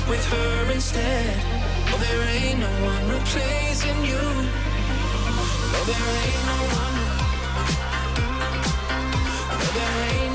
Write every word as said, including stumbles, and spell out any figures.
with her instead. Oh, there ain't no one replacing you. No, there ain't no one. No, there ain't